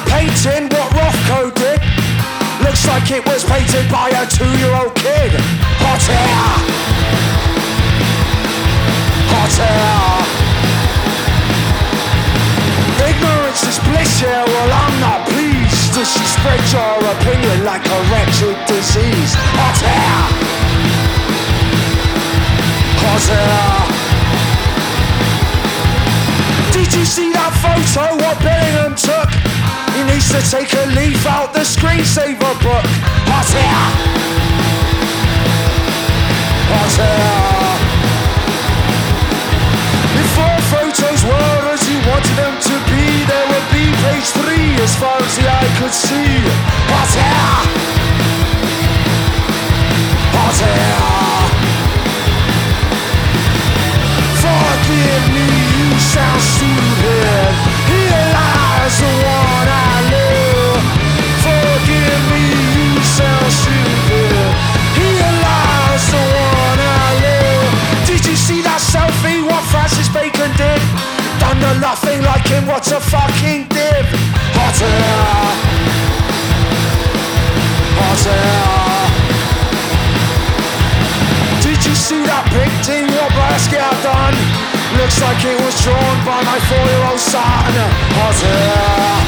painting what Rothko did. Looks like it was painted by a 2-year-old kid. Hot air. Hot air. Ignorance is bliss, yeah, well I'm not pleased. Does she spread your opinion like a wretched disease? Hot air. Hot air. Did you see that photo what Bellingham took? He needs to take a leaf out the screensaver book. Hot air. Hot air. If all photos were as you wanted them to be, there would be page 3 as far as the eye could see. Hot air. Hot air. Forgive me, you sound stupid. Here lies the one I love. Forgive me, you sound stupid. Here lies the one I love. Did you see that selfie, what Francis Bacon did? Done the nothing like him, what a fucking div. Hot air. Hot air. Did you see that painting what Basquiat done? Looks like it was drawn by my 4-year-old son. Hot air.